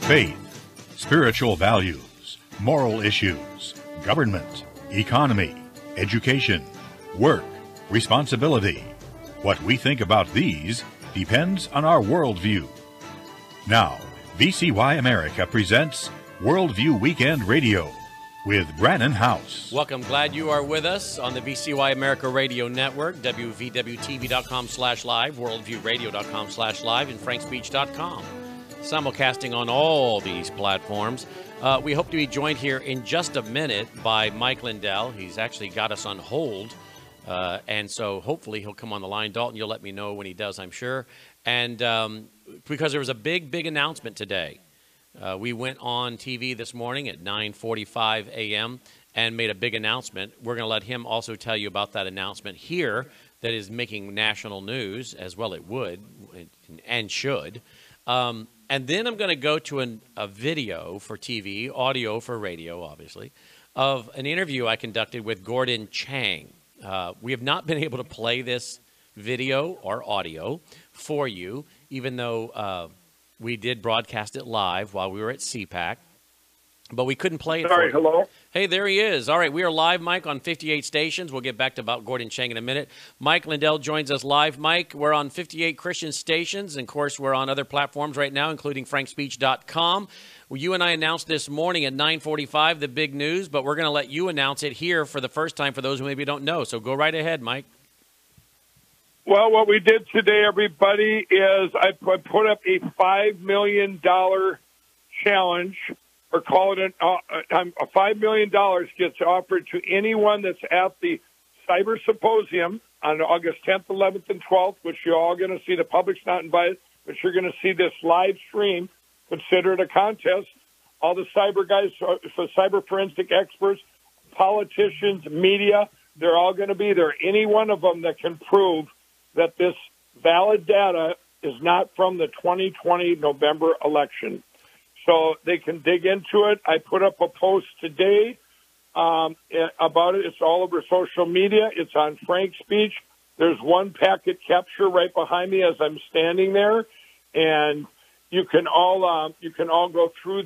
faith, spiritual values, moral issues, government, economy, education, work, responsibility. What we think about these depends on our worldview. Now, VCY America presents Worldview Weekend Radio with Brannon House. Welcome. Glad you are with us on the VCY America Radio Network, WVWTV.com/live, worldviewradio.com/live, and frankspeech.com. Simulcasting on all these platforms. We hope to be joined here in just a minute by Mike Lindell. He's actually got us on hold, and so hopefully he'll come on the line. Dalton, you'll let me know when he does, I'm sure. And because there was a big announcement today. We went on TV this morning at 9:45 a.m. and made a big announcement. We're going to let him also tell you about that announcement here that is making national news, as well it would and should. And then I'm going to go to a video for TV, audio for radio, obviously, of an interview I conducted with Gordon Chang. We have not been able to play this video or audio for you, even though we did broadcast it live while we were at CPAC, but we couldn't play it. Sorry, hello? Hey, there he is. All right, we are live, Mike, on 58 stations. We'll get back to about Gordon Chang in a minute. Mike Lindell joins us live. Mike, we're on 58 Christian stations, and, of course, we're on other platforms right now, including frankspeech.com. Well, you and I announced this morning at 9:45 the big news, but we're going to let you announce it here for the first time for those who maybe don't know. So go right ahead, Mike. Well, what we did today, everybody, is I put up a $5 million challenge, or call it a $5 million gets offered to anyone that's at the Cyber Symposium on August 10th, 11th, and 12th, which you're all going to see. The public's not invited, but you're going to see this live stream. Consider it a contest. All the cyber guys, cyber forensic experts, politicians, media, they're all going to be there. Any one of them that can prove that this valid data is not from the 2020 November election. So they can dig into it. I put up a post today about it. It's all over social media. It's on Frank Speech. There's one packet capture right behind me as I'm standing there. And you can all go through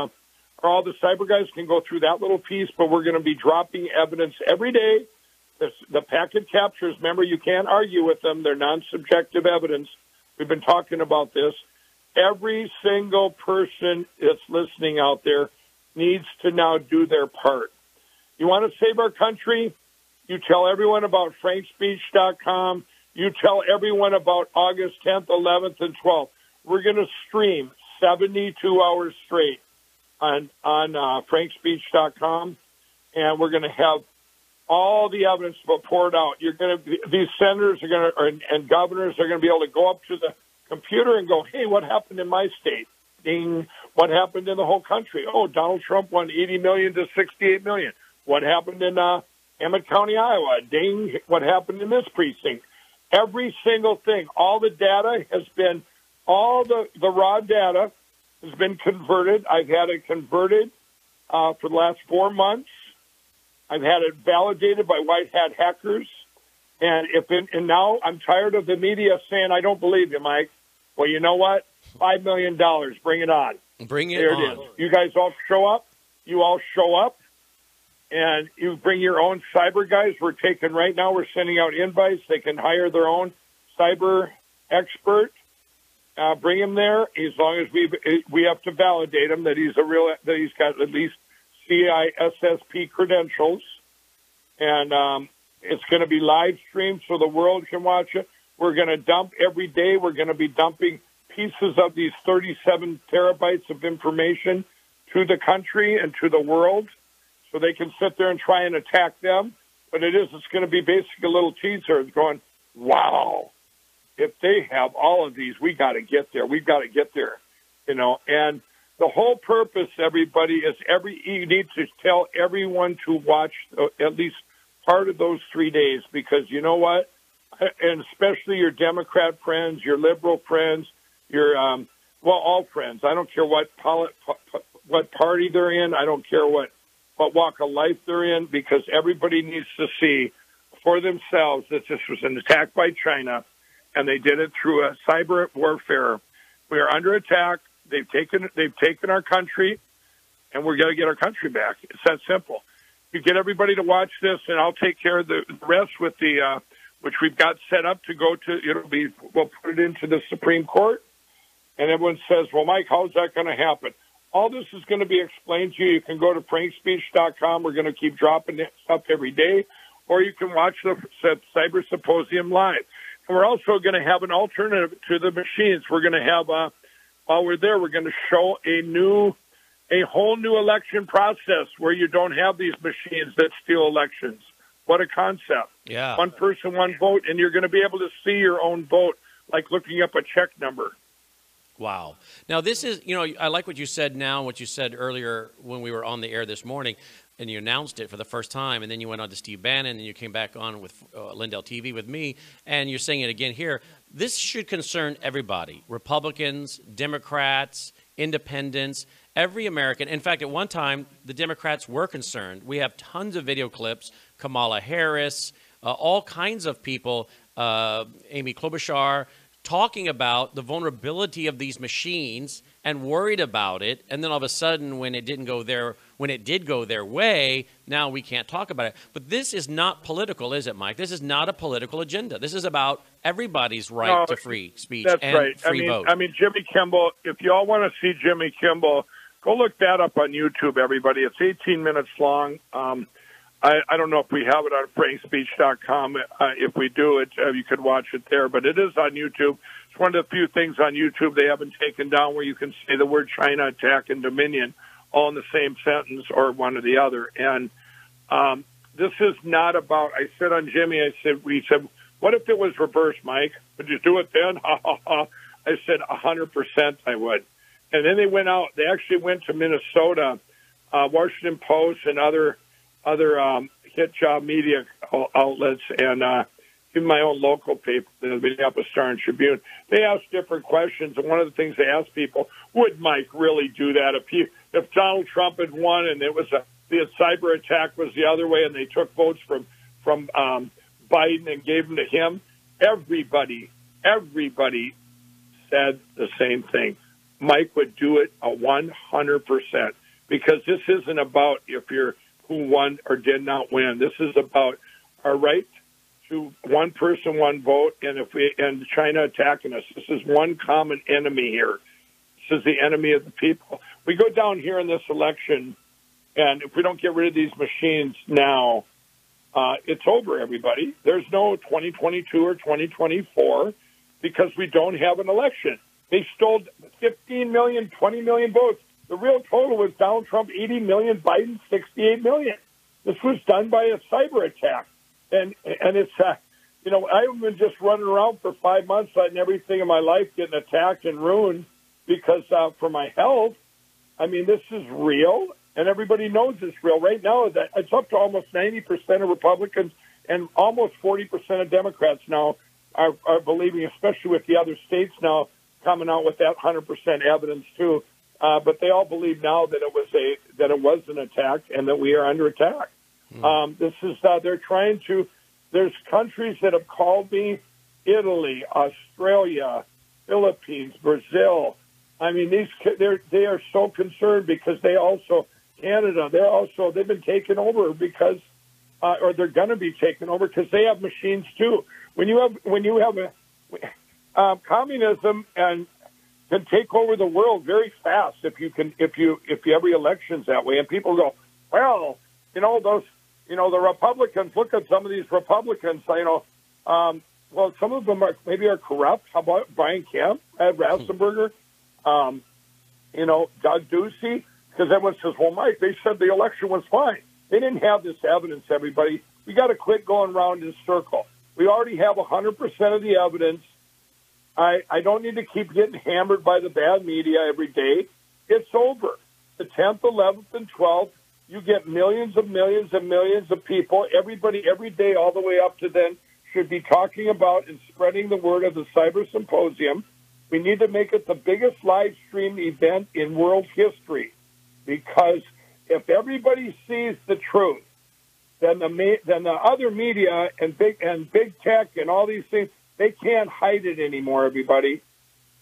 all the cyber guys can go through that little piece, but we're going to be dropping evidence every day. The packet captures, remember, you can't argue with them. They're non-subjective evidence. We've been talking about this. Every single person that's listening out there needs to now do their part. You want to save our country? You tell everyone about frankspeech.com. You tell everyone about August 10th, 11th, and 12th. We're going to stream 72 hours straight on frankspeech.com, and we're going to have all the evidence poured out. These senators and governors are going to be able to go up to the computer and go, hey, what happened in my state? Ding. What happened in the whole country? Oh, Donald Trump won 80 million to 68 million. What happened in Emmett County, Iowa? Ding. What happened in this precinct? Every single thing, all the data has been, all the raw data has been converted. I've had it converted for the last 4 months. I've had it validated by white hat hackers, and now I'm tired of the media saying I don't believe you, Mike. Well, you know what? $5 million, bring it on. Bring it there on. It is. You guys all show up. You all show up, and you bring your own cyber guys. We're sending out invites. They can hire their own cyber expert. Bring him there. As long as we have to validate him that he's got at least CISSP credentials, and it's going to be live streamed so the world can watch it. We're going to dump every day. We're going to be dumping pieces of these 37 terabytes of information to the country and to the world so they can sit there and try and attack them. But it's going to be basically a little teaser going, wow, if they have all of these, we got to get there. We've got to get there, and the whole purpose, everybody, is you need to tell everyone to watch at least part of those 3 days, because you know what? And especially your Democrat friends, your liberal friends, your all friends. I don't care what party they're in. I don't care what walk of life they're in, because everybody needs to see for themselves that this was an attack by China, and they did it through a cyber warfare. We are under attack. They've taken our country, and we're going to get our country back. It's that simple. You get everybody to watch this, and I'll take care of the rest with the which we've got set up to go to. We'll put it into the Supreme Court, and everyone says, "Well, Mike, how's that going to happen?" All this is going to be explained to you. You can go to frankspeech.com. We're going to keep dropping this up every day, or you can watch the Cyber Symposium live. And we're also going to have an alternative to the machines. We're going to have while we're there, we're going to show a whole new election process where you don't have these machines that steal elections. What a concept. Yeah. One person, one vote, and you're going to be able to see your own vote, like looking up a check number. Wow. Now, this is, I like what you said now, what you said earlier when we were on the air this morning, and you announced it for the first time, and then you went on to Steve Bannon, and you came back on with Lindell TV with me, and you're saying it again here. This should concern everybody, Republicans, Democrats, independents, every American. In fact, at one time, the Democrats were concerned. We have tons of video clips, Kamala Harris, all kinds of people, Amy Klobuchar, talking about the vulnerability of these machines and worried about it. And then all of a sudden, when it did go their way, now we can't talk about it. But this is not political, is it, Mike? This is not a political agenda. This is about everybody's right to free speech and free vote. I mean, Jimmy Kimmel, if you all want to see Jimmy Kimmel, go look that up on YouTube, everybody. It's 18 minutes long. I don't know if we have it on frankspeech.com. If we do it, you could watch it there. But it is on YouTube. It's one of the few things on YouTube they haven't taken down where you can say the word China attack and Dominion all in the same sentence or one or the other. And this is not about, I said on Jimmy, we said, what if it was reversed, Mike? Would you do it then? Ha, ha, ha. I said 100% I would. And then they went out. They actually went to Minnesota, Washington Post and other hit job media outlets, and even my own local paper, the Minneapolis Star and Tribune. They asked different questions, and one of the things they asked people, would Mike really do that if Donald Trump had won and it was the cyber attack was the other way and they took votes from Biden and gave them to him? Everybody said the same thing. Mike would do it 100% because this isn't about who won or did not win. This is about our right to one person, one vote, and China attacking us. This is one common enemy here. This is the enemy of the people. We go down here in this election, and if we don't get rid of these machines now, it's over, everybody. There's no 2022 or 2024 because we don't have an election. They stole 15 million, 20 million votes. The real total was Donald Trump 80 million, Biden 68 million. This was done by a cyber attack. And it's, I've been just running around for 5 months letting everything in my life getting attacked and ruined because for my health, I mean, this is real, and everybody knows it's real. Right now, that it's up to almost 90% of Republicans and almost 40% of Democrats now are believing, especially with the other states now coming out with that 100% evidence, too. But they all believe now that it was an attack and that we are under attack. They're trying to. There's countries that have called me: Italy, Australia, Philippines, Brazil. I mean, they are so concerned because Canada. They've been taken over because, or they're going to be taken over because they have machines too. When you have communism and can take over the world very fast if every election's that way. And people go, well, the Republicans, look at some of these Republicans, well, some of them are corrupt. How about Brian Kemp, Ed Rastenberger, Doug Ducey? Because everyone says, well, Mike, they said the election was fine. They didn't have this evidence, everybody. We got to quit going around in a circle. We already have 100% of the evidence. I don't need to keep getting hammered by the bad media every day. It's over. The 10th, 11th, and 12th, you get millions and millions and millions of people. Everybody, every day, all the way up to then, should be talking about and spreading the word of the Cyber Symposium. We need to make it the biggest live stream event in world history, because if everybody sees the truth, then the other media and big tech and all these things, they can't hide it anymore, everybody.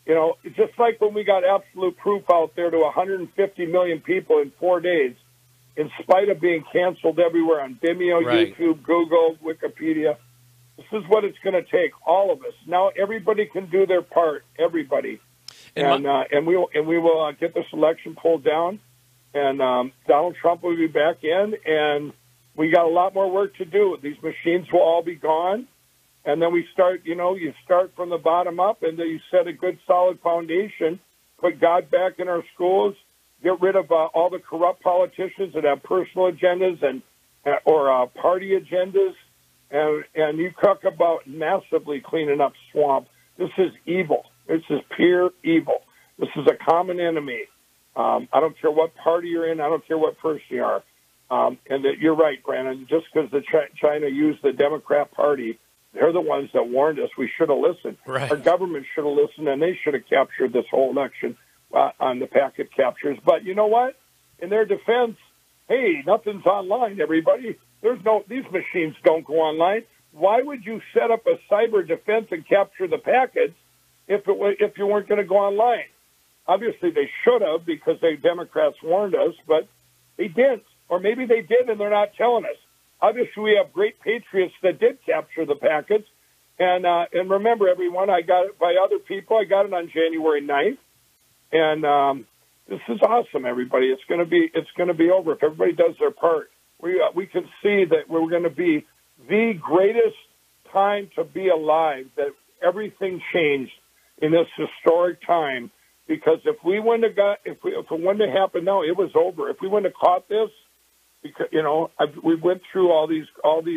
You know, just like when we got Absolute Proof out there to 150 million people in 4 days, in spite of being canceled everywhere on Vimeo, Right. YouTube, Google, Wikipedia. This is what it's going to take, all of us. Now everybody can do their part, everybody. And we will get this election pulled down, and Donald Trump will be back in, and we got a lot more work to do. These machines will all be gone. And then we start, you start from the bottom up, and then you set a good, solid foundation, put God back in our schools, get rid of all the corrupt politicians that have personal agendas or party agendas, and you talk about massively cleaning up swamp. This is evil. This is pure evil. This is a common enemy. I don't care what party you're in. I don't care what person you are. And you're right, Brandon. Just because China used the Democrat Party, they're the ones that warned us. We should have listened. Right. Our government should have listened, and they should have captured this whole election on the packet captures. But you know what? In their defense, hey, nothing's online, everybody. These machines don't go online. Why would you set up a cyber defense and capture the packets if you weren't going to go online? Obviously, they should have, because the Democrats warned us, but they didn't. Or maybe they did, and they're not telling us. Obviously, we have great patriots that did capture the packets. And remember, everyone, I got it by other people. I got it on January 9th. And this is awesome, everybody. It's going to be over if everybody does their part. We can see that we're going to be the greatest time to be alive, that everything changed in this historic time. Because if it wouldn't have happened now, it was over. If we wouldn't have caught this, because we went through all these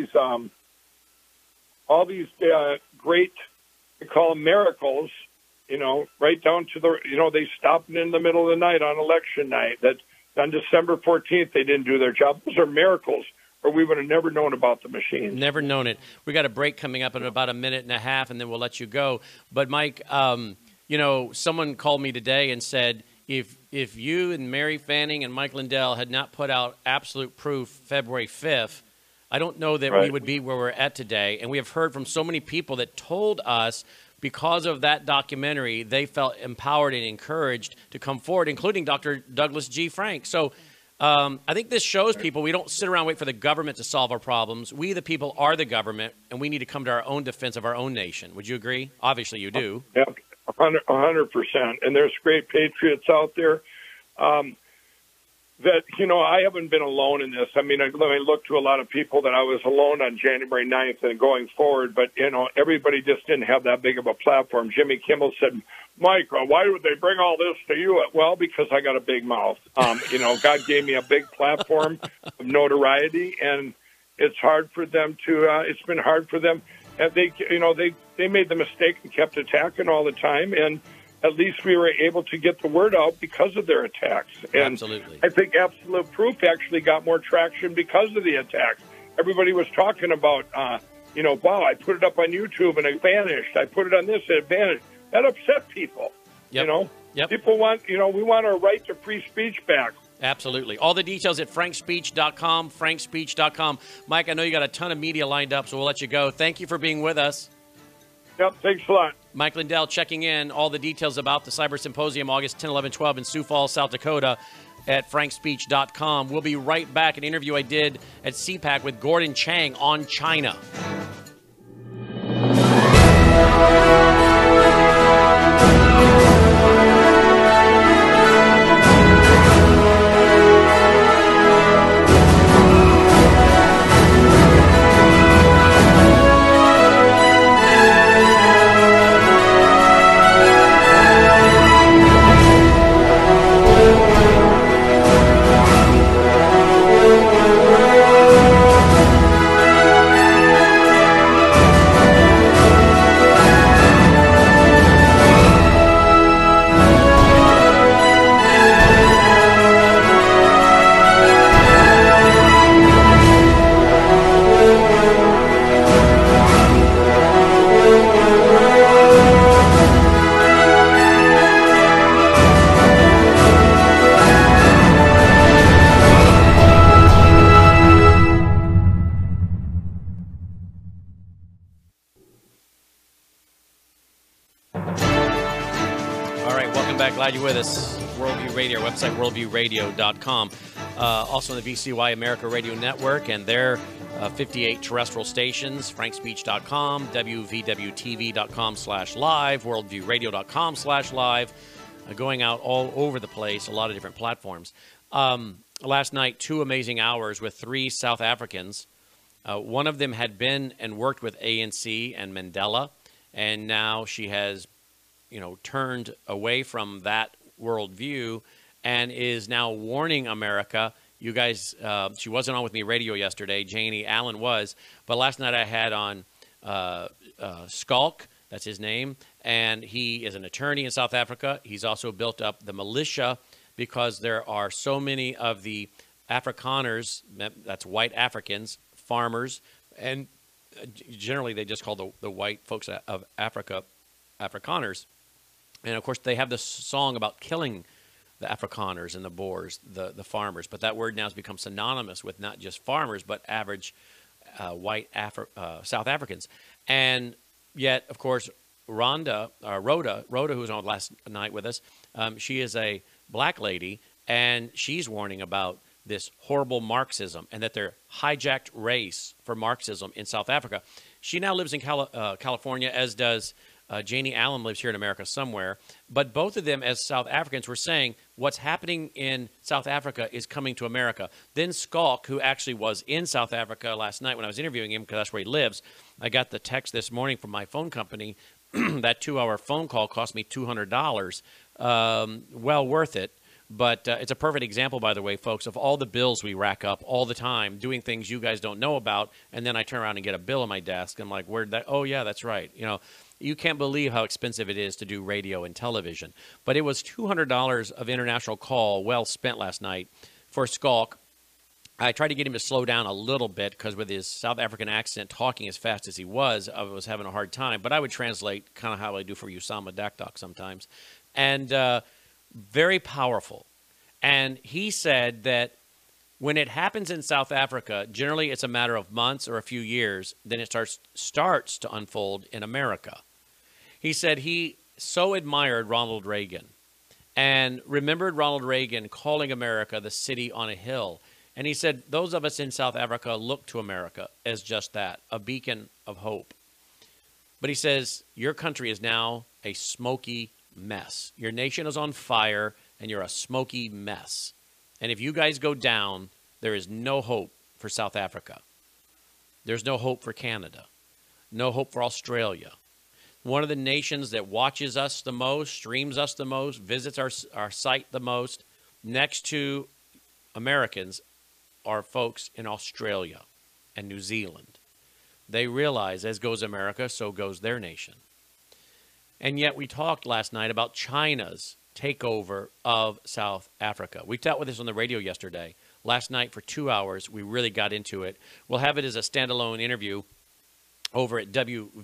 great, they call them miracles. Right down to they stopped in the middle of the night on election night. That on December 14th they didn't do their job. Those are miracles, or we would have never known about the machines. Never known it. We got a break coming up in about a minute and a half, and then we'll let you go. But Mike, someone called me today and said, if you and Mary Fanning and Mike Lindell had not put out Absolute Proof February 5th, I don't know that we would be where we're at today. And we have heard from so many people that told us because of that documentary, they felt empowered and encouraged to come forward, including Dr. Douglas G. Frank. So I think this shows people we don't sit around and wait for the government to solve our problems. We, the people, are the government, and we need to come to our own defense of our own nation. Would you agree? Obviously, you do. Yeah. 100%. And there's great patriots out there that, I haven't been alone in this. I mean, I look to a lot of people that I was alone on January 9th and going forward, but, everybody just didn't have that big of a platform. Jimmy Kimmel said, Mike, why would they bring all this to you? Well, because I got a big mouth. God gave me a big platform of notoriety, and it's hard for them it's been hard for them. And they made the mistake and kept attacking all the time, and at least we were able to get the word out because of their attacks. And absolutely. I think Absolute Proof actually got more traction because of the attacks. Everybody was talking about, wow, I put it up on YouTube and it vanished. I put it on this and it vanished. That upset people. Yep. People want, we want our right to free speech back. Absolutely. All the details at frankspeech.com, frankspeech.com. Mike, I know you got a ton of media lined up, so we'll let you go. Thank you for being with us. Yep, thanks a lot. Mike Lindell checking in. All the details about the Cyber Symposium, August 10, 11, 12 in Sioux Falls, South Dakota at frankspeech.com. We'll be right back. An interview I did at CPAC with Gordon Chang on China. glad you're with us. Worldview Radio, our website, worldviewradio.com. Also on the VCY America Radio Network and their 58 terrestrial stations, frankspeech.com, wvwtv.com/live, worldviewradio.com/live, going out all over the place, a lot of different platforms. Last night, 2 amazing hours with 3 South Africans. One of them had been and worked with ANC and Mandela, and now she has, turned away from that worldview and is now warning America. You guys, she wasn't on with me radio yesterday. Janie Allen was, but last night I had on Schalk. That's his name, and he is an attorney in South Africa. He's also built up the militia because there are so many of the Afrikaners, that's white Africans, farmers, and generally they just call the white folks of Africa Afrikaners. And, of course, they have this song about killing the Afrikaners and the Boers, the farmers. But that word now has become synonymous with not just farmers, but average white South Africans. And yet, of course, Rhoda, who was on last night with us, she is a black lady, and she's warning about this horrible Marxism and that they're hijacked race for Marxism in South Africa. She now lives in California, as does Janie Allen, lives here in America somewhere. But both of them, as South Africans, were saying what's happening in South Africa is coming to America. Then Schalk, who actually was in South Africa last night when I was interviewing him, because that's where he lives, I got the text this morning from my phone company. That 2-hour phone call cost me $200. Well worth it. But it's a perfect example, by the way, folks, of all the bills we rack up all the time, doing things you guys don't know about, and then I turn around and get a bill on my desk. I'm like, where'd that? Oh, yeah, that's right. You can't believe how expensive it is to do radio and television. But it was $200 of international call well spent last night for Schalk. I tried to get him to slow down a little bit because with his South African accent, talking as fast as he was, I was having a hard time. But I would translate kind of how I do for Usama Dakdok sometimes. And very powerful. And he said that when it happens in South Africa, generally it's a matter of months or a few years, then it starts to unfold in America. He said he so admired Ronald Reagan and remembered Ronald Reagan calling America the city on a hill. And he said those of us in South Africa look to America as just that, a beacon of hope. But he says your country is now a smoky mess. Your nation is on fire, and you're a smoky mess. And if you guys go down, there is no hope for South Africa. There's no hope for Canada. No hope for Australia. One of the nations that watches us the most, streams us the most, visits our site the most, next to Americans, are folks in Australia and New Zealand. They realize, as goes America, so goes their nation. And yet we talked last night about China's takeover of South Africa. We dealt with this on the radio yesterday. Last night for 2 hours, we really got into it. We'll have it as a standalone interview over at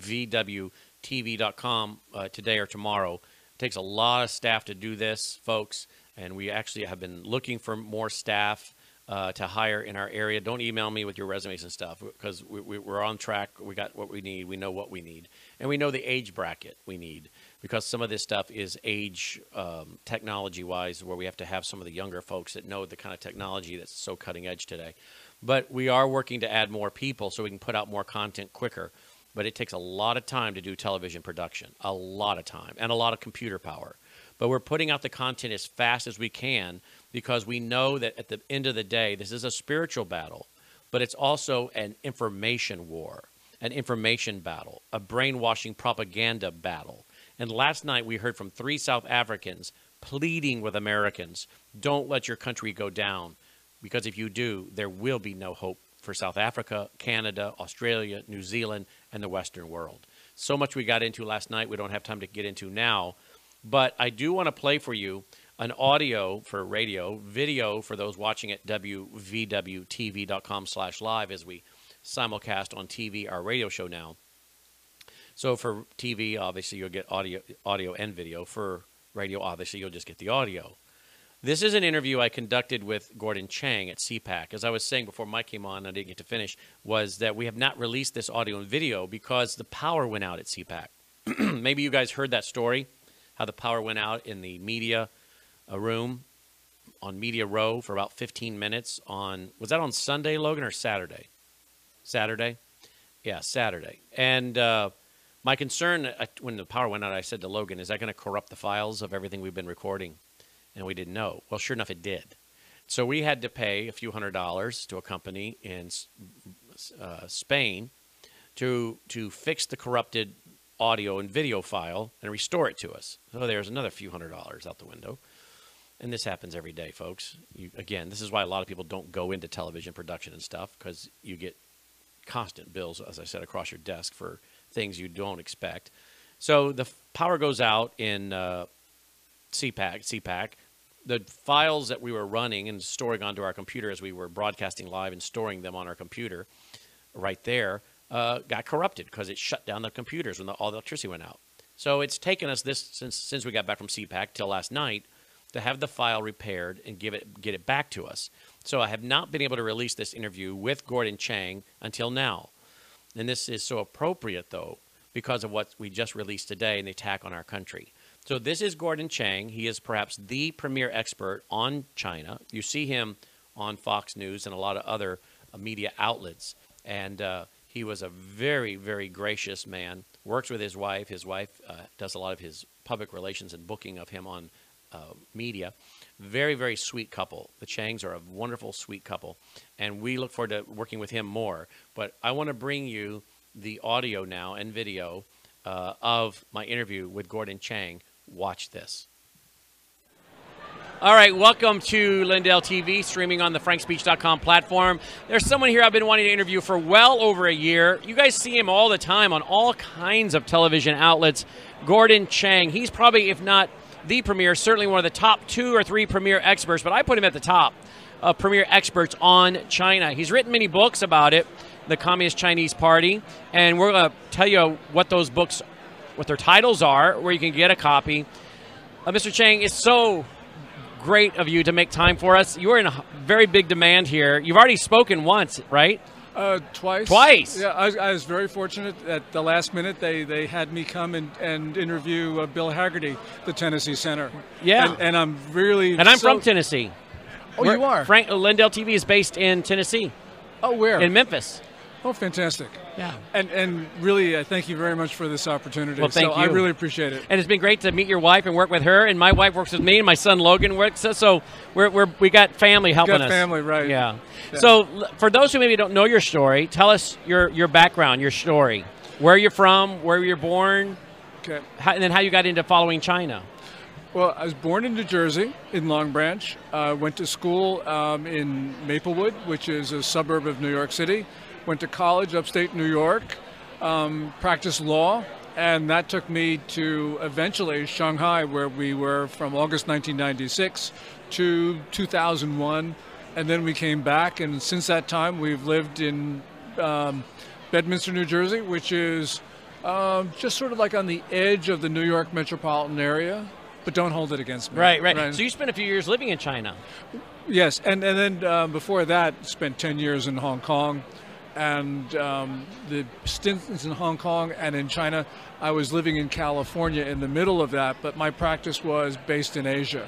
wvwtv.com today or tomorrow. It takes a lot of staff to do this, folks, and we actually have been looking for more staff to hire in our area. Don't email me with your resumes and stuff because we're on track. We got what we need. We know what we need. And we know the age bracket we need because some of this stuff is age technology-wise where we have to have some of the younger folks that know the kind of technology that's so cutting edge today. But we are working to add more people so we can put out more content quicker. But it takes a lot of time to do television production, a lot of time, and a lot of computer power. But we're putting out the content as fast as we can because we know that at the end of the day, this is a spiritual battle, but it's also an information war, an information battle, a brainwashing propaganda battle. And last night we heard from 3 South Africans pleading with Americans, don't let your country go down, because if you do, there will be no hope for South Africa, Canada, Australia, New Zealand, and the Western world. So much we got into last night we don't have time to get into now. But I do want to play for you an audio for radio, video for those watching at wvwtv.com/live as we simulcast on TV our radio show now. So for TV, obviously, you'll get audio and video. For radio, obviously, you'll just get the audio. This is an interview I conducted with Gordon Chang at CPAC. As I was saying before Mike came on, I didn't get to finish, was that we have not released this audio and video because the power went out at CPAC. Maybe you guys heard that story, how the power went out in the media a room on Media Row for about 15 minutes was that on Sunday, Logan, or Saturday? Saturday? Yeah, Saturday. And my concern, when the power went out, I said to Logan, is that going to corrupt the files of everything we've been recording? And we didn't know. Well, sure enough, it did. So we had to pay a few $100s to a company in Spain to fix the corrupted audio and video file and restore it to us. So there's another few $100s out the window. And this happens every day, folks. Again, this is why a lot of people don't go into television production and stuff, because you get constant bills, as I said, across your desk for things you don't expect. So the power goes out in CPAC. The files that we were running and storing onto our computer as we were broadcasting live and storing them on our computer right there got corrupted because it shut down the computers when all the electricity went out. So it's taken us since we got back from CPAC till last night to have the file repaired and get it back to us. So I have not been able to release this interview with Gordon Chang until now. And this is so appropriate, though, because of what we just released today and the attack on our country. So this is Gordon Chang. He is perhaps the premier expert on China. You see him on Fox News and a lot of other media outlets. And he was a very, very gracious man, works with his wife. His wife does a lot of his public relations and booking of him on media. Very, very sweet couple. The Changs are a wonderful, sweet couple. And we look forward to working with him more. But I want to bring you the audio now and video of my interview with Gordon Chang. Watch this. All right, welcome to Lindell TV, streaming on the frankspeech.com platform. There's someone here I've been wanting to interview for well over a year. You guys see him all the time on all kinds of television outlets. Gordon Chang. He's probably, if not the premier, certainly one of the top 2 or 3 premier experts, but I put him at the top of premier experts on China. He's written many books about it, the Communist Chinese Party, and we're going to tell you what those books, what their titles are, where you can get a copy. Mr. Chang, it's so great of you to make time for us. You are in a very big demand here. You've already spoken once, right? Twice. Twice? Yeah, I was very fortunate. At the last minute, they had me come and interview Bill Hagerty, the Tennessee Senator. Yeah. And I'm really... And I'm from Tennessee. Oh, you are? Lindell TV is based in Tennessee. Oh, where? In Memphis. Oh, fantastic. Yeah. And really, I thank you very much for this opportunity. Well, thank you. I really appreciate it. And it's been great to meet your wife and work with her. And my wife works with me, and my son Logan works. So we got family helping us. Family, right. Yeah. So for those who maybe don't know your story, tell us your background, your story. Where you're from, where you're born, Okay. and then how you got into following China. Well, I was born in New Jersey, in Long Branch. Went to school in Maplewood, which is a suburb of New York City. Went to college upstate New York, practiced law, and that took me to eventually Shanghai, where we were from August 1996 to 2001. And then we came back, and since that time we've lived in Bedminster, New Jersey, which is just sort of like on the edge of the New York metropolitan area. But don't hold it against me. Right. So you spent a few years living in China. Yes, and then before that, spent 10 years in Hong Kong. And the stints in Hong Kong and in China, I was living in California in the middle of that, but my practice was based in Asia.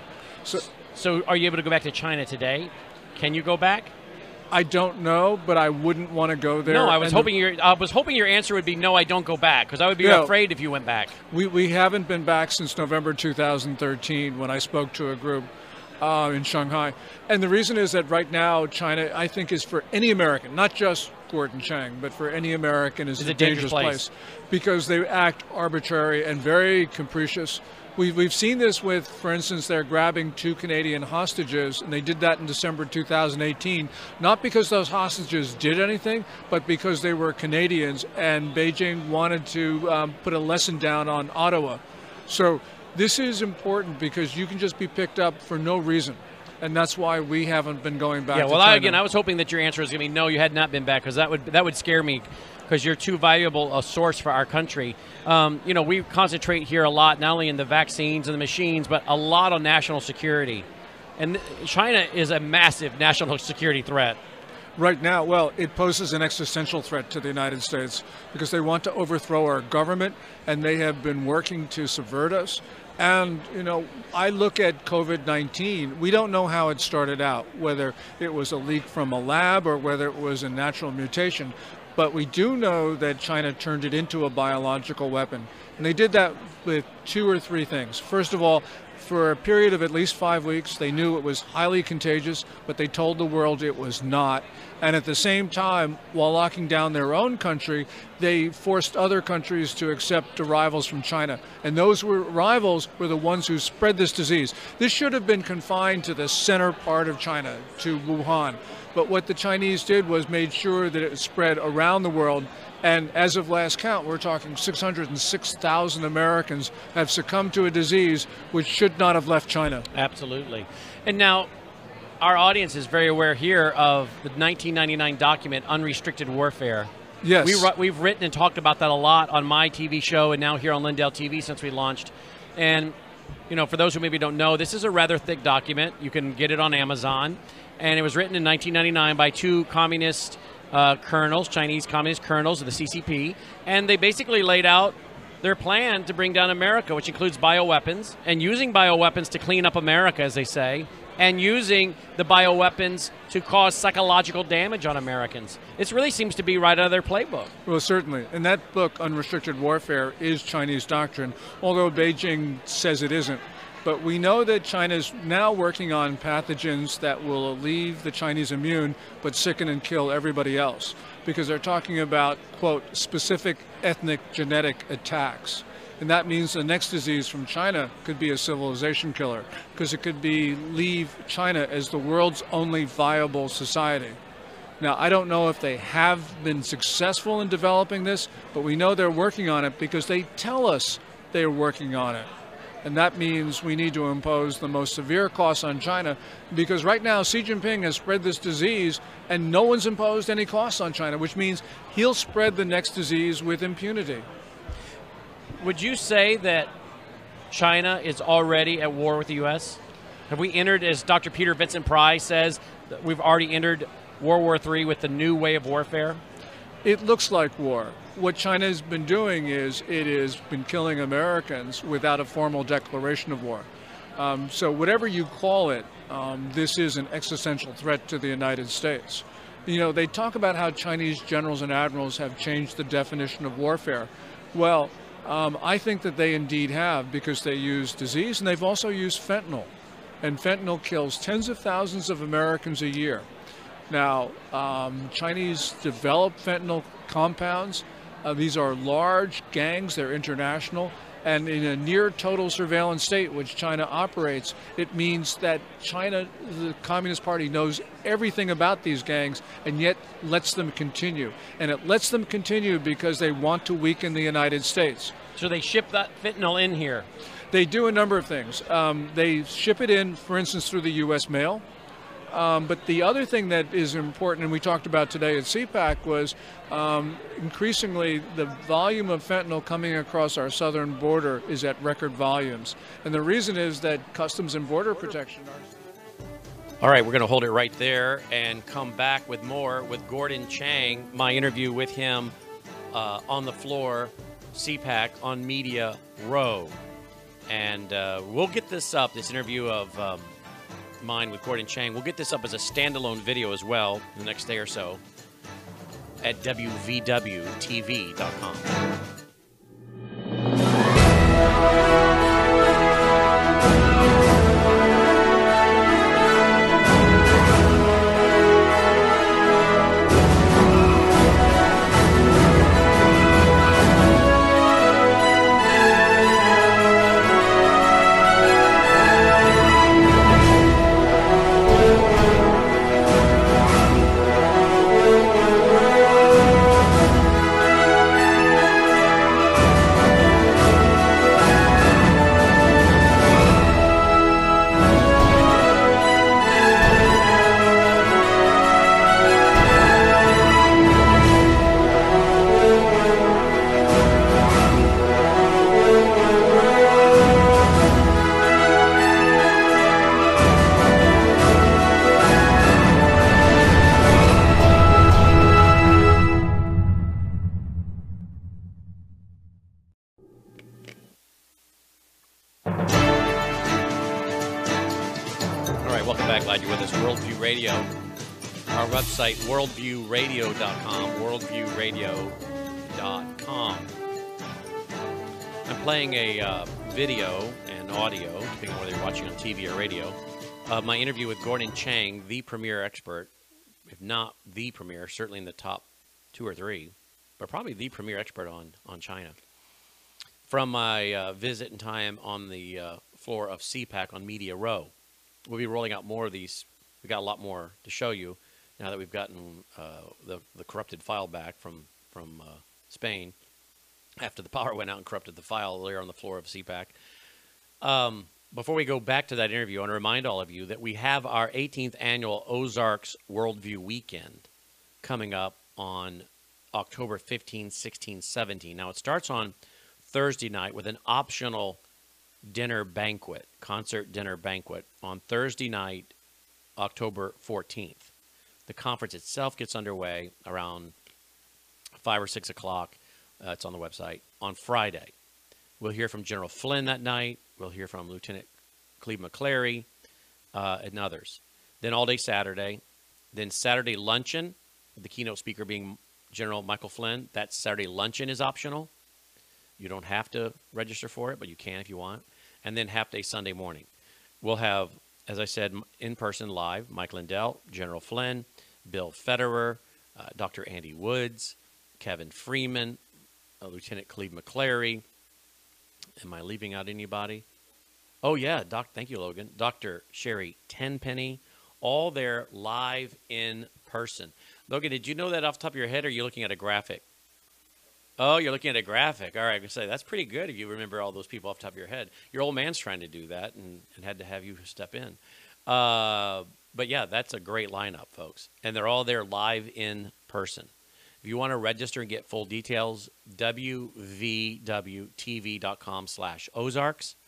So are you able to go back to China today? Can you go back? I don't know, but I wouldn't want to go there. No, I was hoping your answer would be no, I don't go back, because I would be afraid if you went back. We haven't been back since November 2013 when I spoke to a group in Shanghai. And the reason is that right now China, I think, is for any American, not just Gordon Chang, but for any American is a dangerous place because they act arbitrary and very capricious. We've seen this with, for instance, they're grabbing 2 Canadian hostages, and they did that in December 2018, not because those hostages did anything, but because they were Canadians, and Beijing wanted to put a lesson down on Ottawa. So this is important because you can just be picked up for no reason. And that's why we haven't been going back to China. I was hoping that your answer was going to be no, you had not been back, because that would scare me, because you're too valuable a source for our country. We concentrate here a lot, not only in the vaccines and the machines, but a lot on national security. And China is a massive national security threat. Right now, well, it poses an existential threat to the United States because they want to overthrow our government, and they have been working to subvert us. And, I look at COVID-19. We don't know how it started out, whether it was a leak from a lab or whether it was a natural mutation. But we do know that China turned it into a biological weapon. And they did that with 2 or 3 things. First of all, for a period of at least 5 weeks, they knew it was highly contagious, but they told the world it was not. And at the same time, while locking down their own country, they forced other countries to accept arrivals from China. And those arrivals were the ones who spread this disease. This should have been confined to the center part of China, to Wuhan. But what the Chinese did was made sure that it spread around the world. And as of last count, we're talking 606,000 Americans have succumbed to a disease which should not have left China. Absolutely. And now, our audience is very aware here of the 1999 document, Unrestricted Warfare. Yes. We've written and talked about that a lot on my TV show and now here on Lindell TV since we launched. And, for those who maybe don't know, this is a rather thick document. You can get it on Amazon. And it was written in 1999 by 2 communist colonels, Chinese communist colonels of the CCP, and they basically laid out their plan to bring down America, which includes bioweapons, and using bioweapons to clean up America, as they say, and using the bioweapons to cause psychological damage on Americans. It really seems to be right out of their playbook. Well, certainly. And that book, Unrestricted Warfare, is Chinese doctrine, although Beijing says it isn't. But we know that China's now working on pathogens that will leave the Chinese immune but sicken and kill everybody else, because they're talking about, quote, specific ethnic genetic attacks. And that means the next disease from China could be a civilization killer, because it could leave China as the world's only viable society. Now, I don't know if they have been successful in developing this, but we know they're working on it because they tell us they're working on it. And that means we need to impose the most severe costs on China, because right now Xi Jinping has spread this disease and no one's imposed any costs on China, which means he'll spread the next disease with impunity. Would you say that China is already at war with the U.S.? Have we entered, as Dr. Peter Vincent Price says, that we've already entered World War III with the new way of warfare? It looks like war. What China has been doing is it has been killing Americans without a formal declaration of war. So whatever you call it, this is an existential threat to the United States. They talk about how Chinese generals and admirals have changed the definition of warfare. Well, I think that they indeed have, because they use disease and they've also used fentanyl. And fentanyl kills tens of thousands of Americans a year. Now, Chinese develop fentanyl compounds. These are large gangs, they're international, and in a near total surveillance state which China operates, it means that China, the Communist Party, knows everything about these gangs and yet lets them continue. And it lets them continue because they want to weaken the United States. So they ship that fentanyl in here? They do a number of things. They ship it in, for instance, through the U.S. mail. But the other thing that is important, and we talked about today at CPAC, was increasingly the volume of fentanyl coming across our southern border is at record volumes. And the reason is that Customs and Border Protection are... All right, we're going to hold it right there and come back with more with Gordon Chang, my interview with him on the floor, CPAC on Media Row. And we'll get this up, this interview of... mine with Gordon Chang. We'll get this up as a standalone video as well the next day or so at wvwtv.com. Worldview Radio. Our website, worldviewradio.com, worldviewradio.com. I'm playing a video and audio, depending on whether you're watching on TV or radio, of my interview with Gordon Chang, the premier expert, if not the premier, certainly in the top 2 or 3, but probably the premier expert on China. From my visit and time on the floor of CPAC on Media Row. We'll be rolling out more of these. We've got a lot more to show you now that we've gotten the corrupted file back from Spain after the power went out and corrupted the file there on the floor of CPAC. Before we go back to that interview, I want to remind all of you that we have our 18th annual Ozarks Worldview Weekend coming up on October 15, 16, 17. Now, it starts on Thursday night with an optional dinner banquet, concert dinner banquet, on Thursday night, October 14th. The conference itself gets underway around 5 or 6 o'clock. It's on the website. On Friday, we'll hear from General Flynn that night. We'll hear from Lieutenant Cleve McClary and others. Then all day Saturday. Then Saturday luncheon, the keynote speaker being General Michael Flynn. That Saturday luncheon is optional. You don't have to register for it, but you can if you want. And then half day Sunday morning. We'll have, as I said, in person live, Mike Lindell, General Flynn, Bill Federer, Dr. Andy Woods, Kevin Freeman, Lieutenant Cleve McClary. Am I leaving out anybody? Oh, yeah. Thank you, Logan. Dr. Sherry Tenpenny. All there live in person. Logan, did you know that off the top of your head, or are you looking at a graphic? Oh, you're looking at a graphic. All right, I can say that's pretty good if you remember all those people off the top of your head. Your old man's trying to do that and had to have you step in. But, yeah, that's a great lineup, folks. And they're all there live in person. If you want to register and get full details, wvwtv.com/Ozarks,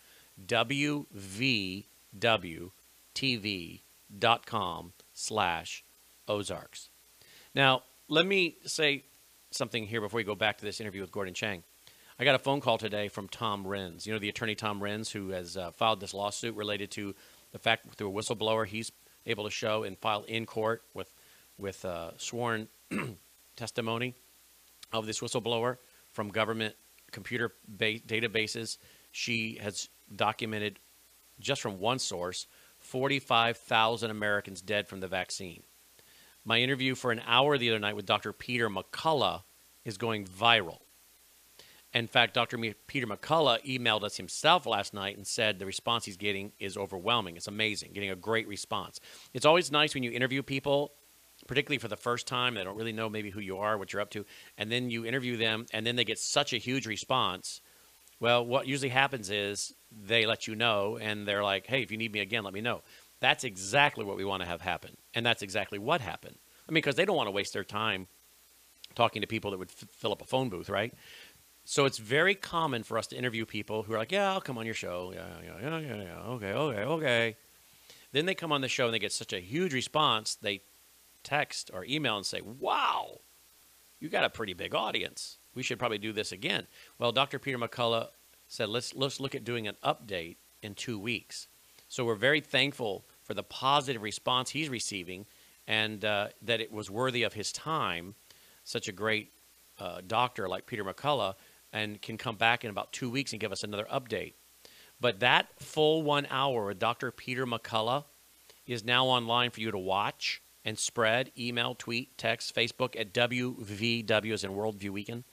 wvwtv.com/Ozarks. Now, let me say something here before we go back to this interview with Gordon Chang. I got a phone call today from Tom Renz. You know, the attorney Tom Renz, who has filed this lawsuit related to the fact that through a whistleblower he's able to show and file in court with sworn testimony of this whistleblower from government computer databases. She has documented, just from one source, 45,000 Americans dead from the vaccine. My interview for an hour the other night with Dr. Peter McCullough is going viral. In fact, Dr. Peter McCullough emailed us himself last night and said the response he's getting is overwhelming. It's amazing, getting a great response. It's always nice when you interview people, particularly for the first time. They don't really know maybe who you are, what you're up to, and then you interview them, and then they get such a huge response. Well, what usually happens is they let you know, and they're like, hey, if you need me again, let me know. That's exactly what we want to have happen, and that's exactly what happened. I mean, because they don't want to waste their time talking to people that would fill up a phone booth, right? So it's very common for us to interview people who are like, yeah, I'll come on your show. Yeah, okay. Then they come on the show, and they get such a huge response, they text or email and say, wow, you got a pretty big audience. We should probably do this again. Well, Dr. Peter McCullough said, let's look at doing an update in 2 weeks. So we're very thankful for the positive response he's receiving, and that it was worthy of his time, such a great doctor like Peter McCullough, and can come back in about 2 weeks and give us another update. But that full 1 hour with Dr. Peter McCullough is now online for you to watch and spread, email, tweet, text, Facebook at WVW, as in Worldview Weekend,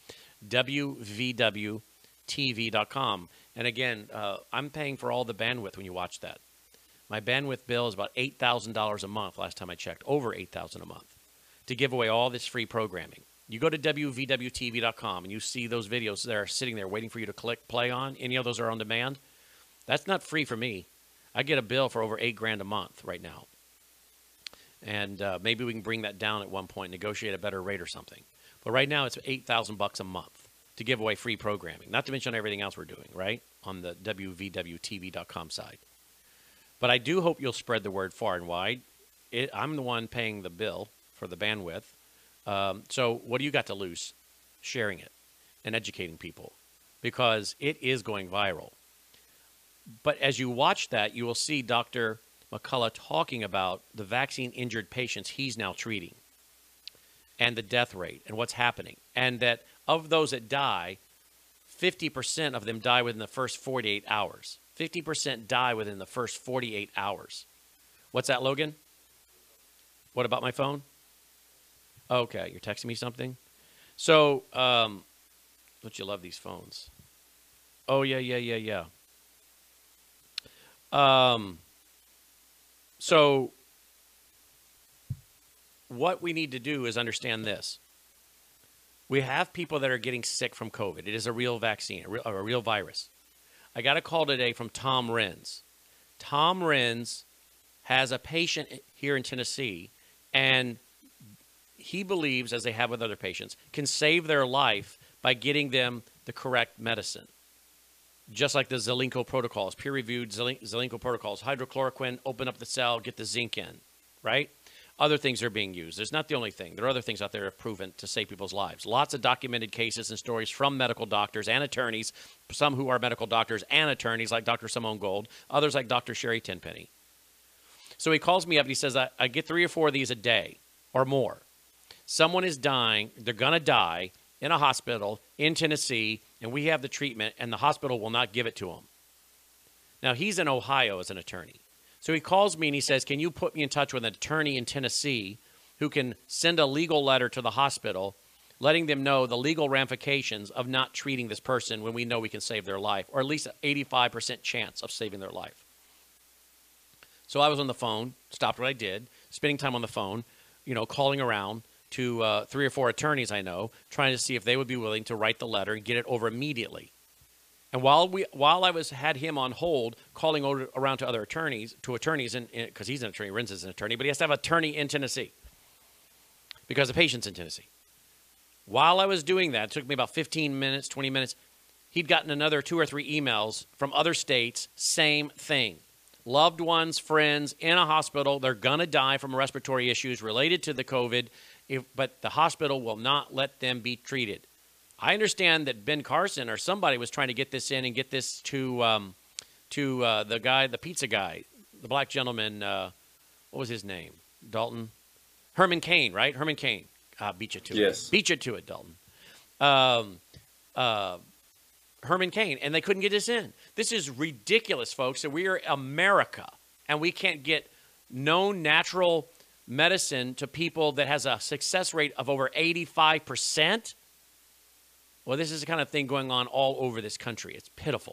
WVWTV.com. And again, I'm paying for all the bandwidth when you watch that. My bandwidth bill is about $8,000 a month last time I checked, over $8,000 a month, to give away all this free programming. You go to WVWTV.com and you see those videos that are sitting there waiting for you to click play on. Any of those are on demand. That's not free for me. I get a bill for over $8,000 a month right now. And maybe we can bring that down at one point, negotiate a better rate or something. But right now it's $8,000 a month to give away free programming, not to mention everything else we're doing, right, on the WVWTV.com side. But I do hope you'll spread the word far and wide. I'm the one paying the bill for the bandwidth. So what do you got to lose? Sharing it and educating people, because it is going viral. But as you watch that, you will see Dr. McCullough talking about the vaccine-injured patients he's now treating and the death rate and what's happening. And that of those that die, 50% of them die within the first 48 hours. 50% die within the first 48 hours. What's that, Logan? What about my phone? Okay, you're texting me something? So, don't you love these phones? Oh, yeah. So what we need to do is understand this. We have people that are getting sick from COVID. It is a real vaccine, a real virus. I got a call today from Tom Renz. Tom Renz has a patient here in Tennessee, and he believes, as they have with other patients, can save their life by getting them the correct medicine. Just like the Zelenko protocols, peer-reviewed Zelenko protocols, hydrochloroquine, open up the cell, get the zinc in, right? Other things are being used. It's not the only thing. There are other things out there that have proven to save people's lives. Lots of documented cases and stories from medical doctors and attorneys, some who are medical doctors and attorneys like Dr. Simone Gold, others like Dr. Sherry Tenpenny. So he calls me up and he says, I get 3 or 4 of these a day or more. Someone is dying. They're going to die in a hospital in Tennessee, and we have the treatment, and the hospital will not give it to them. Now, he's in Ohio as an attorney. So he calls me and he says, can you put me in touch with an attorney in Tennessee who can send a legal letter to the hospital letting them know the legal ramifications of not treating this person when we know we can save their life, or at least an 85% chance of saving their life. So I was on the phone, stopped what I did, spending time on the phone, calling around to 3 or 4 attorneys I know, trying to see if they would be willing to write the letter and get it over immediately. And while I had him on hold, calling around to other attorneys, because he's an attorney, Renz is an attorney, but he has to have an attorney in Tennessee because the patient's in Tennessee. While I was doing that, it took me about 15 minutes, 20 minutes, he'd gotten another 2 or 3 emails from other states, same thing. Loved ones, friends in a hospital, they're going to die from respiratory issues related to the COVID, but the hospital will not let them be treated. I understand that Ben Carson or somebody was trying to get this in and get this to the guy, the pizza guy, the black gentleman. What was his name? Dalton? Herman Cain, right? Herman Cain. Beat you to it. Yes. Beat you to it, Dalton. Herman Cain, and they couldn't get this in. This is ridiculous, folks. So we are America, and we can't get known natural medicine to people that has a success rate of over 85%. Well, this is the kind of thing going on all over this country. It's pitiful.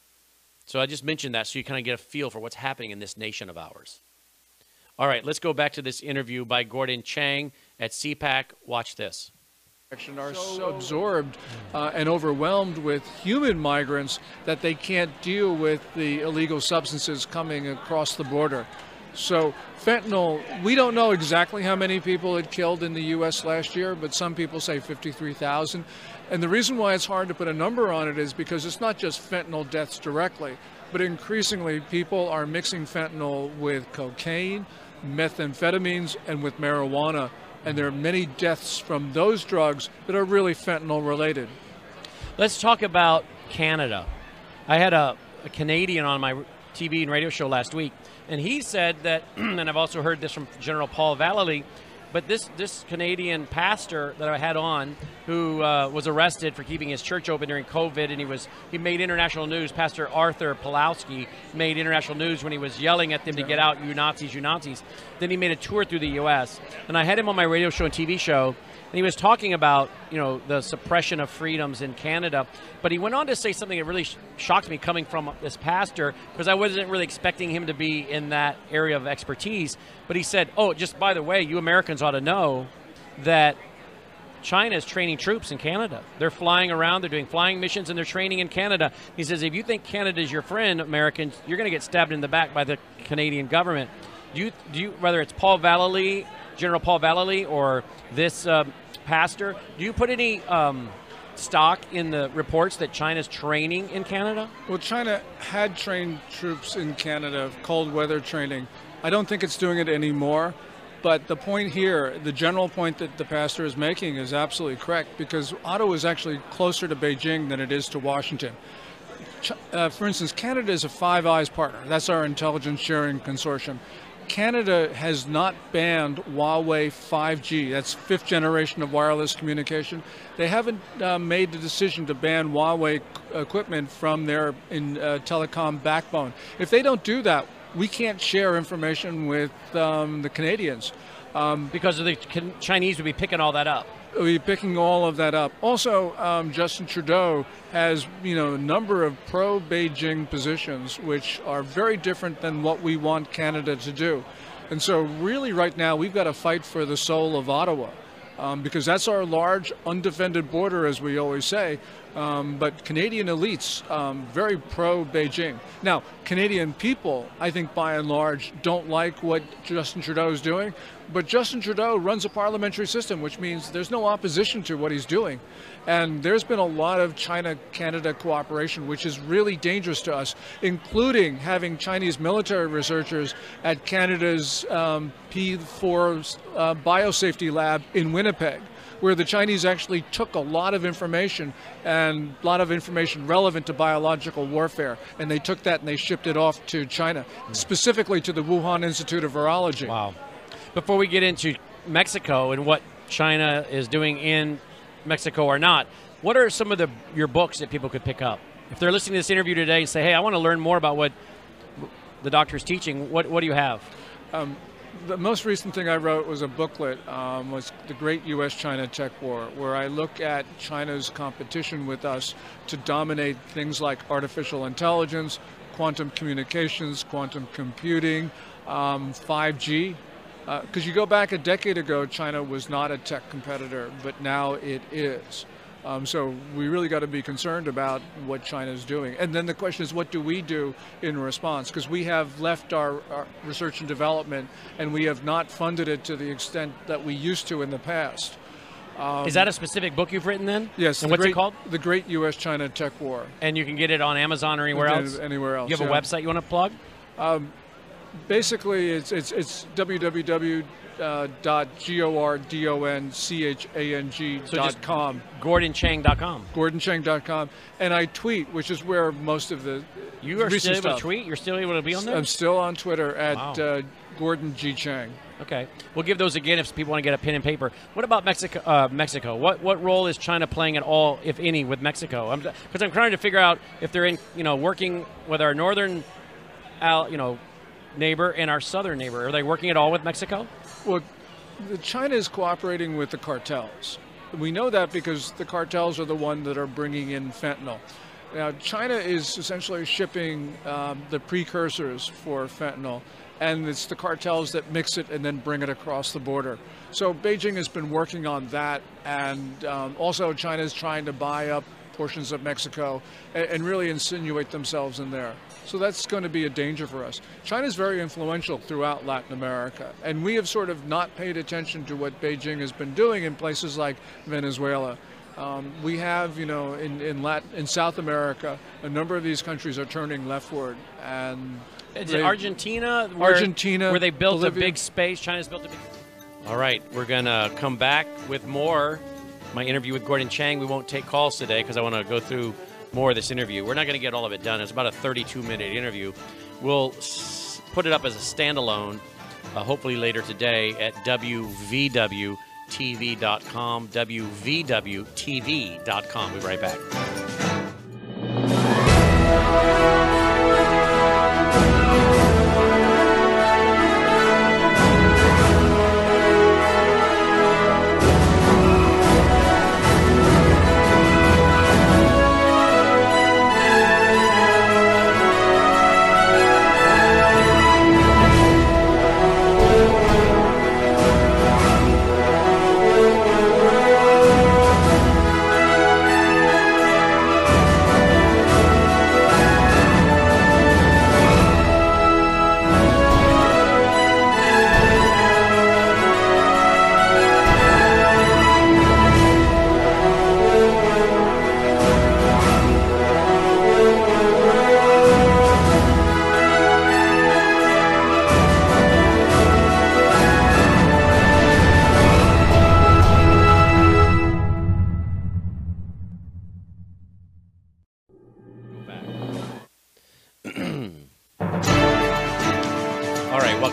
So I just mentioned that so you kind of get a feel for what's happening in this nation of ours. All right, let's go back to this interview by Gordon Chang at CPAC. Watch this. Are so absorbed and overwhelmed with human migrants that they can't deal with the illegal substances coming across the border. So fentanyl, we don't know exactly how many people it killed in the U.S. last year, but some people say 53,000. And the reason why it's hard to put a number on it is because it's not just fentanyl deaths directly, but increasingly people are mixing fentanyl with cocaine, methamphetamines, and with marijuana. And there are many deaths from those drugs that are really fentanyl related. Let's talk about Canada. I had a Canadian on my TV and radio show last week, and he said that, and I've also heard this from General Paul Vallely, but this Canadian pastor that I had on, who was arrested for keeping his church open during COVID, and he made international news. Pastor Arthur Pawlowski made international news when he was yelling at them to get out, you Nazis, you Nazis. Then he made a tour through the U.S., and I had him on my radio show and TV show, and he was talking about, the suppression of freedoms in Canada. But he went on to say something that really shocked me coming from this pastor, because I wasn't really expecting him to be in that area of expertise. But he said, just by the way, you Americans ought to know that China is training troops in Canada. They're flying around, they're doing flying missions, and they're training in Canada. He says, if you think Canada is your friend, Americans, you're going to get stabbed in the back by the Canadian government. Do you, whether it's Paul Vallely, General Paul Vallely, or this pastor, do you put any stock in the reports that China's training in Canada? Well, China had trained troops in Canada, cold weather training. I don't think it's doing it anymore. But the point here, the general point that the pastor is making is absolutely correct, because Ottawa is actually closer to Beijing than it is to Washington. for instance, Canada is a Five Eyes partner. That's our intelligence sharing consortium. Canada has not banned Huawei 5G. That's fifth generation of wireless communication. They haven't made the decision to ban Huawei equipment from their telecom backbone. If they don't do that, we can't share information with the Canadians. Because the Chinese would be picking all that up. We'll be picking all of that up. Also, Justin Trudeau has, a number of pro-Beijing positions, which are very different than what we want Canada to do. And so really right now, we've got to fight for the soul of Ottawa, because that's our large undefended border, as we always say. But Canadian elites, very pro-Beijing. Now, Canadian people, I think by and large, don't like what Justin Trudeau is doing. But Justin Trudeau runs a parliamentary system, which means there's no opposition to what he's doing. And there's been a lot of China-Canada cooperation, which is really dangerous to us, including having Chinese military researchers at Canada's P4 biosafety lab in Winnipeg, where the Chinese actually took a lot of information and a lot of information relevant to biological warfare, and they took that and they shipped it off to China, specifically to the Wuhan Institute of Virology. Wow. Before we get into Mexico and what China is doing in Mexico or not, what are some of your books that people could pick up? If they're listening to this interview today and say, hey, I want to learn more about what the doctor's teaching, what do you have? The most recent thing I wrote was a booklet, was The Great U.S.-China Tech War, where I look at China's competition with us to dominate things like artificial intelligence, quantum communications, quantum computing, 5G. Because you go back a decade ago, China was not a tech competitor, but now it is. So we really got to be concerned about what China is doing. And then the question is, what do we do in response? Because we have left our research and development, and we have not funded it to the extent that we used to in the past. Is that a specific book you've written then? Yes. And what's it called? The Great U.S.-China Tech War. And you can get it on Amazon or anywhere else? Anywhere else. You have a website you want to plug? Basically, it's www.gordonchang.com. GordonChang.com. GordonChang.com. And I tweet, which is where most of the You are recent still able stuff. to tweet? You're still able to be on there? I'm still on Twitter at Wow. Gordon G. Chang. Okay. We'll give those again if people want to get a pen and paper. What about Mexico? What role is China playing at all, if any, with Mexico? Because I'm trying to figure out if they're working with our northern, neighbor and our southern neighbor. Are they working at all with Mexico? Well, China is cooperating with the cartels. We know that because the cartels are the ones that are bringing in fentanyl. Now, China is essentially shipping the precursors for fentanyl, and it's the cartels that mix it and then bring it across the border. So Beijing has been working on that, and also China is trying to buy up portions of Mexico and really insinuate themselves in there. So that's going to be a danger for us. China is very influential throughout Latin America, and we have sort of not paid attention to what Beijing has been doing in places like Venezuela. We have, in South America, a number of these countries are turning leftward. And is it Argentina? Where they built Bolivia. a big space. China's built a big. All right, we're gonna come back with more. My interview with Gordon Chang. We won't take calls today because I want to go through more of this interview. We're not going to get all of it done. It's about a 32-minute interview. We'll put it up as a standalone, hopefully later today at WVWTV.com, WVWTV.com. We'll be right back.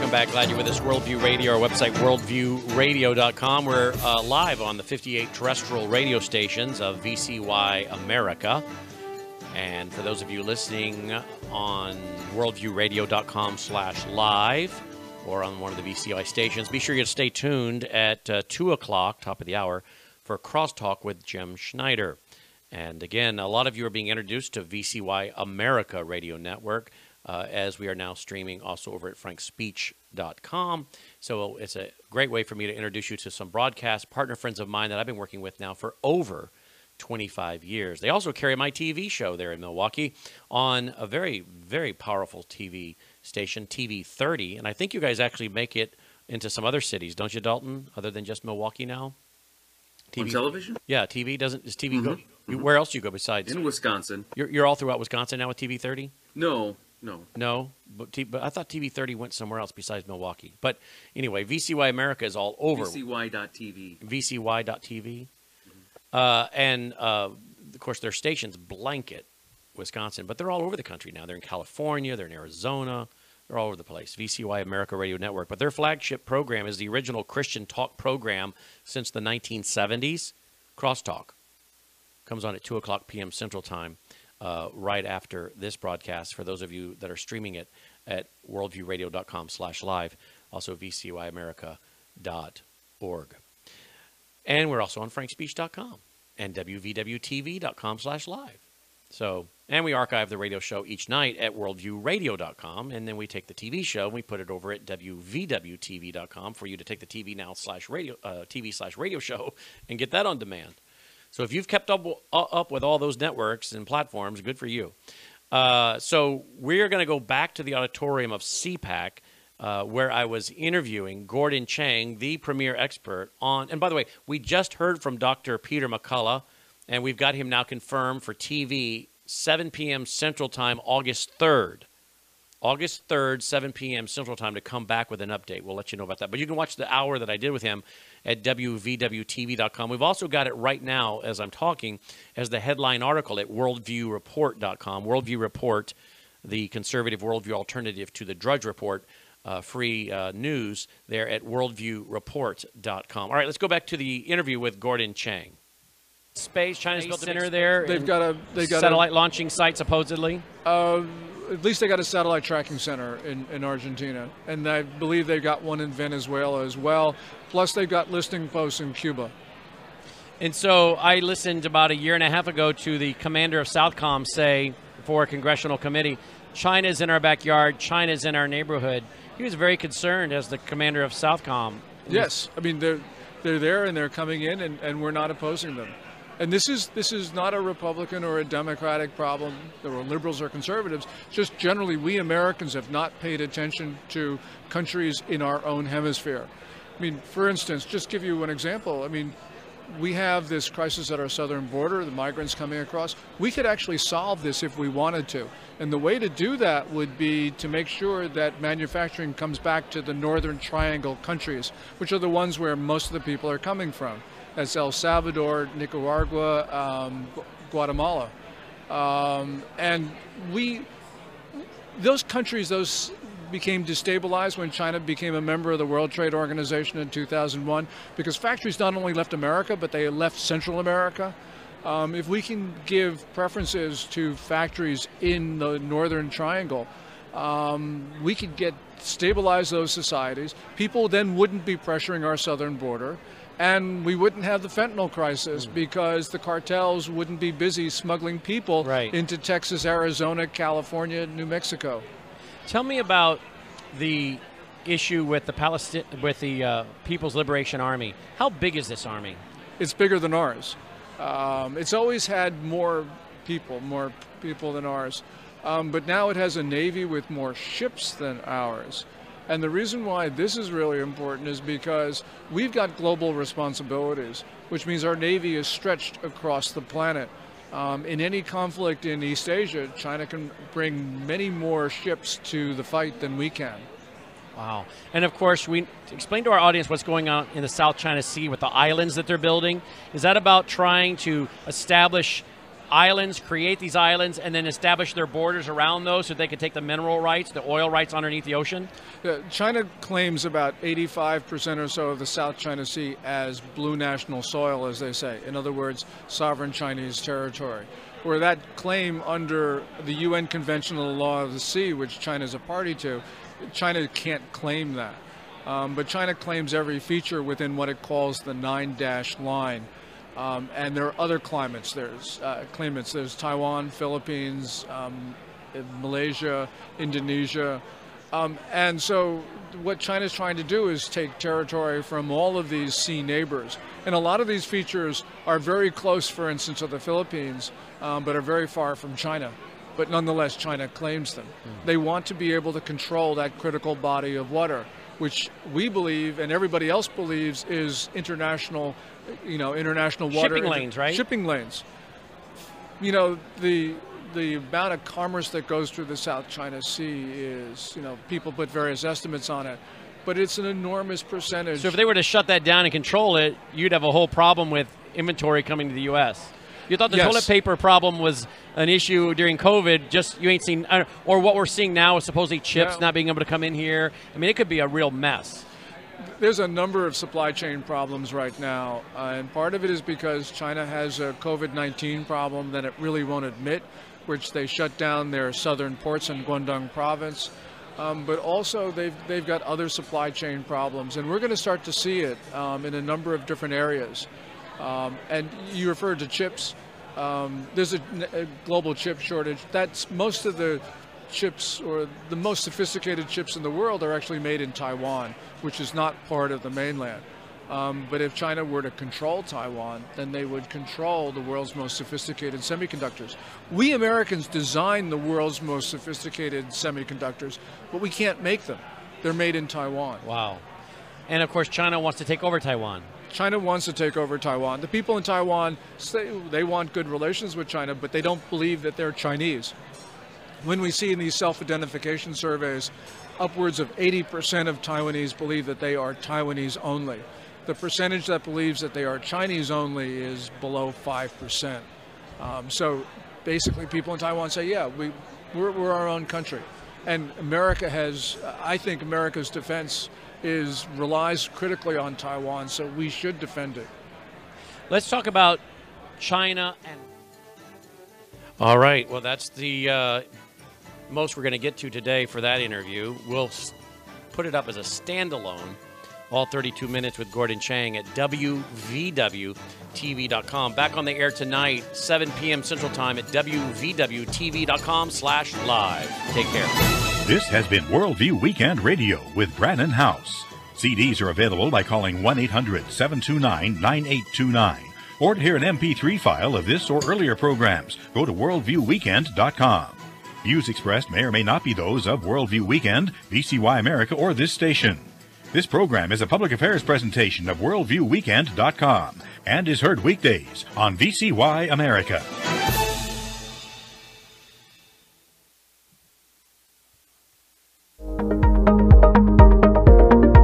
Welcome back. Glad you're with us. Worldview Radio, our website, worldviewradio.com. We're live on the 58 terrestrial radio stations of VCY America. And for those of you listening on worldviewradio.com/live or on one of the VCY stations, be sure you stay tuned at 2 o'clock, top of the hour, for Crosstalk with Jim Schneider. And again, a lot of you are being introduced to VCY America Radio Network, as we are now streaming also over at frankspeech.com. So it's a great way for me to introduce you to some broadcast partner friends of mine that I've been working with now for over 25 years. They also carry my TV show there in Milwaukee on a very, very powerful TV station, TV 30. And I think you guys actually make it into some other cities, don't you, Dalton, other than just Milwaukee now? TV. On television? Yeah, TV. Does TV go? Where else do you go besides? In Wisconsin. You're all throughout Wisconsin now with TV 30? No. But I thought TV 30 went somewhere else besides Milwaukee. But anyway, VCY America is all over. VCY.TV. VCY.TV. And, of course, their stations blanket Wisconsin. But they're all over the country now. They're in California. They're in Arizona. They're all over the place. VCY America Radio Network. But their flagship program is the original Christian talk program since the 1970s, Crosstalk. Comes on at 2 o'clock p.m. Central Time. Right after this broadcast, for those of you that are streaming it at worldviewradio.com/live, also vcyamerica.org. And we're also on frankspeech.com and wvwtv.com/live. So, and we archive the radio show each night at worldviewradio.com, and then we take the TV show and we put it over at wvwtv.com for you to take the TV now /radio show and get that on demand. So if you've kept up with all those networks and platforms, good for you. So we're going to go back to the auditorium of CPAC, where I was interviewing Gordon Chang, the premier expert on, and by the way, we just heard from Dr. Peter McCullough, and we've got him now confirmed for TV, 7 p.m. Central Time, August 3rd. August 3rd, 7 p.m. Central Time, to come back with an update. We'll let you know about that. But you can watch the hour that I did with him at wvwtv.com. We've also got it right now, as I'm talking, as the headline article at worldviewreport.com. Worldview Report, the conservative worldview alternative to the Drudge Report, free news there at worldviewreport.com. All right, let's go back to the interview with Gordon Chang. Space, China's built a center there. They've got satellite launching site, supposedly. At least they got a satellite tracking center in Argentina, and I believe they've got one in Venezuela as well. Plus, they've got listing posts in Cuba. And so I listened about a year and a half ago to the commander of Southcom say for a congressional committee, China's in our backyard, China's in our neighborhood. He was very concerned as the commander of Southcom. Yes, I mean they're there and they're coming in, and we're not opposing them. And this is not a Republican or a Democratic problem, or liberals or conservatives. Just generally, we Americans have not paid attention to countries in our own hemisphere. I mean, for instance, just give you an example. I mean, we have this crisis at our southern border, the migrants coming across. We could actually solve this if we wanted to. And the way to do that would be to make sure that manufacturing comes back to the Northern Triangle countries, which are the ones where most of the people are coming from. That's El Salvador, Nicaragua, Guatemala. And those countries, became destabilized when China became a member of the World Trade Organization in 2001, because factories not only left America, but they left Central America. If we can give preferences to factories in the Northern Triangle, we could stabilize those societies. People then wouldn't be pressuring our southern border. And we wouldn't have the fentanyl crisis because the cartels wouldn't be busy smuggling people into Texas, Arizona, California, New Mexico. Tell me about the issue with the People's Liberation Army. How big is this army? It's bigger than ours. It's always had more people than ours. But now it has a navy with more ships than ours. And the reason why this is really important is because we've got global responsibilities, which means our Navy is stretched across the planet. In any conflict in East Asia, China can bring many more ships to the fight than we can. Wow. And of course, we explain to our audience what's going on in the South China Sea with the islands that they're building. Is that about trying to establish islands, create these islands, and then establish their borders around those so they could take the mineral rights, the oil rights underneath the ocean? China claims about 85% or so of the South China Sea as blue national soil, as they say. In other words, sovereign Chinese territory. Where that claim under the UN Convention on the Law of the Sea, which China is a party to, China can't claim that. But China claims every feature within what it calls the 9-dash line. And there are other claimants. There's Taiwan, Philippines, Malaysia, Indonesia. And so what China's trying to do is take territory from all of these sea neighbors. And a lot of these features are very close, for instance, to the Philippines, but are very far from China. But nonetheless, China claims them. They want to be able to control that critical body of water, which we believe and everybody else believes is international water. Shipping lanes, right? Shipping lanes. The amount of commerce that goes through the South China Sea is, people put various estimates on it, but it's an enormous percentage. So if they were to shut that down and control it, you'd have a whole problem with inventory coming to the U.S. You thought the toilet paper problem was an issue during COVID, just you ain't seen, or what we're seeing now is supposedly chips not being able to come in here. I mean, it could be a real mess. There's a number of supply chain problems right now, and part of it is because China has a COVID-19 problem that it really won't admit, which they shut down their southern ports in Guangdong province. But also they've got other supply chain problems, and we're going to start to see it in a number of different areas. And you referred to chips. There's a global chip shortage. That's most of the chips, or the most sophisticated chips in the world, are actually made in Taiwan, which is not part of the mainland. But if China were to control Taiwan, then they would control the world's most sophisticated semiconductors. We Americans design the world's most sophisticated semiconductors, but we can't make them. They're made in Taiwan. Wow. And of course, China wants to take over Taiwan. China wants to take over Taiwan. The people in Taiwan say they want good relations with China, but they don't believe that they're Chinese. When we see in these self-identification surveys, upwards of 80% of Taiwanese believe that they are Taiwanese only. The percentage that believes that they are Chinese only is below 5%. So basically people in Taiwan say, yeah, we're our own country. And America has, I think America's defense relies critically on Taiwan, so we should defend it. Let's talk about China and... All right, well, that's the most we're going to get to today for that interview. We'll put it up as a standalone, all 32 minutes with Gordon Chang at WVWTV.com. Back on the air tonight, 7 p.m. Central Time at WVWTV.com/live. Take care. This has been Worldview Weekend Radio with Brannon House. CDs are available by calling 1-800-729-9829. Or to hear an MP3 file of this or earlier programs, go to worldviewweekend.com. Views expressed may or may not be those of Worldview Weekend, VCY America, or this station. This program is a public affairs presentation of worldviewweekend.com and is heard weekdays on VCY America.